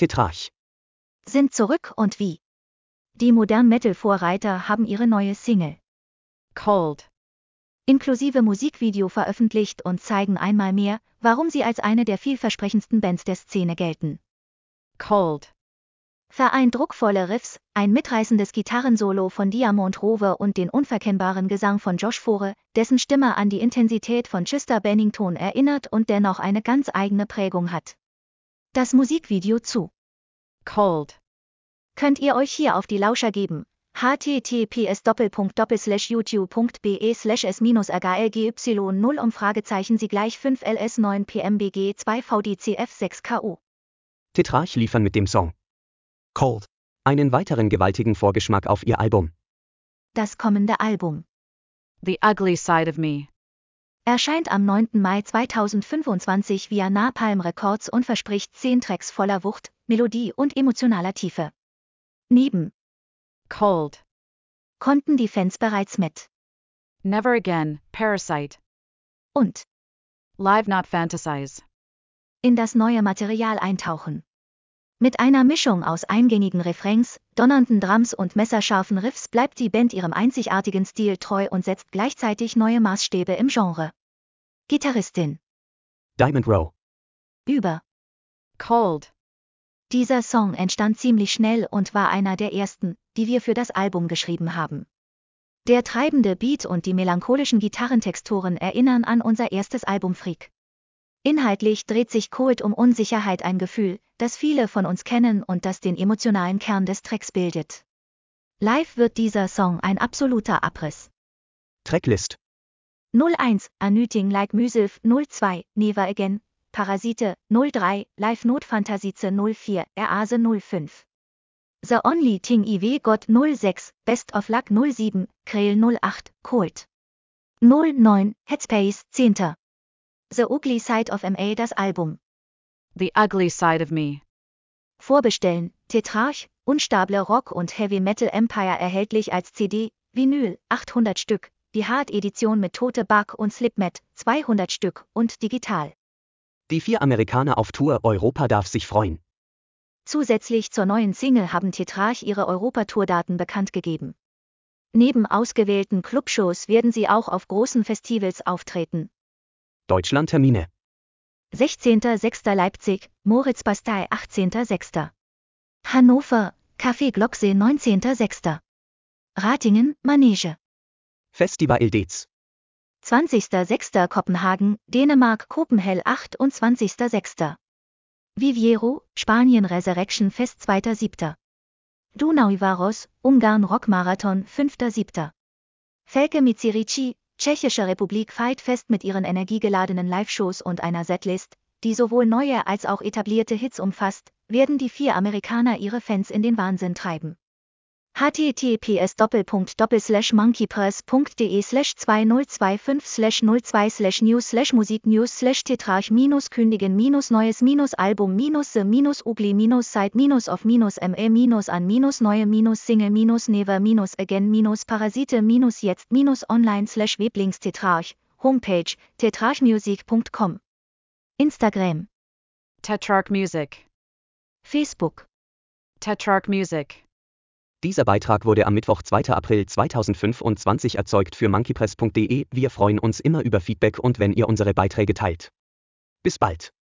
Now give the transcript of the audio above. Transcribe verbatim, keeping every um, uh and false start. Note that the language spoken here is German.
Tetrarch sind zurück und wie. Die Modern-Metal-Vorreiter haben ihre neue Single Cold inklusive Musikvideo veröffentlicht und zeigen einmal mehr, warum sie als eine der vielversprechendsten Bands der Szene gelten. Cold Vereint druckvolle Riffs, ein mitreißendes Gitarrensolo von Diamond Rowe und den unverkennbaren Gesang von Josh Fore, dessen Stimme an die Intensität von Chester Bennington erinnert und dennoch eine ganz eigene Prägung hat. Das Musikvideo zu Cold könnt ihr euch hier auf die Lauscher geben. https youtube.de slash s r g l g y null um Fragezeichen sie gleich fünf L S neun P M B G zwei V D C F sechs K O. Tetrarch liefern mit dem Song Cold einen weiteren gewaltigen Vorgeschmack auf ihr Album. Das kommende Album The Ugly Side of Me erscheint am neunten Mai zweitausendfünfundzwanzig via Napalm Records und verspricht zehn Tracks voller Wucht, Melodie und emotionaler Tiefe. Neben Cold konnten die Fans bereits mit Never Again, Parasite und Live Not Fantasize in das neue Material eintauchen. Mit einer Mischung aus eingängigen Refrains, donnernden Drums und messerscharfen Riffs bleibt die Band ihrem einzigartigen Stil treu und setzt gleichzeitig neue Maßstäbe im Genre. Gitarristin Diamond Rowe über Cold Dieser Song entstand ziemlich schnell und war einer der ersten, die wir für das Album geschrieben haben. Der treibende Beat und die melancholischen Gitarrentexturen erinnern an unser erstes Album Freak. Inhaltlich dreht sich Cold um Unsicherheit, ein Gefühl, das viele von uns kennen und das den emotionalen Kern des Tracks bildet. Live wird dieser Song ein absoluter Abriss. Tracklist null eins, Anything Like Myself, null zwei, Never Again, Parasite, null drei, Live Not Fantasize null vier, Erase null fünf. The Only Thing I Got null sechs, Best of Luck null sieben, Krell null acht, Cold. null neun, Headspace, zehnter. The Ugly Side of Me, das Album. The Ugly Side of Me Vorbestellen, Tetrarch, unstable Rock und Heavy Metal Empire erhältlich als C D, Vinyl, achthundert Stück, die Hard-Edition mit Tote Bug und Slipmat, zweihundert Stück und digital. Die vier Amerikaner auf Tour, Europa darf sich freuen. Zusätzlich zur neuen Single haben Tetrarch ihre Europatour-Daten bekannt gegeben. Neben ausgewählten Clubshows werden sie auch auf großen Festivals auftreten. Deutschland-Termine sechzehnter sechster Leipzig, Moritz Bastei achtzehnter sechster Hannover, Café Glocksee neunzehnter sechster Ratingen, Manege. Festival Dez zwanzigster sechster Kopenhagen, Dänemark Copenhagen achtundzwanzigster sechster Viviero, Spanien Resurrection Fest zweiter siebter Donauivaros, Ungarn Rockmarathon fünfter siebter Felke Mizirici, Tschechische Republik Fight Fest mit ihren energiegeladenen Live-Shows und einer Setlist, die sowohl neue als auch etablierte Hits umfasst, werden die vier Amerikaner ihre Fans in den Wahnsinn treiben. https monkeypress.de slash zweitausendfünfundzwanzig slash null zwei slash news slash musiknews slash tetrarch minus kündigen minus neues minus Album minus the minus ugly minus side minus of minus me minus an minus neue minus Single minus never minus again minus Parasite minus jetzt minus online slash weblinks Tetrarch, Homepage, tetrarchmusic punkt com. Instagram, Tetrarch Music Facebook, Tetrarch Music. Dieser Beitrag wurde am Mittwoch, zweiter April zweitausendfünfundzwanzig erzeugt für monkeypress punkt de. Wir freuen uns immer über Feedback und wenn ihr unsere Beiträge teilt. Bis bald.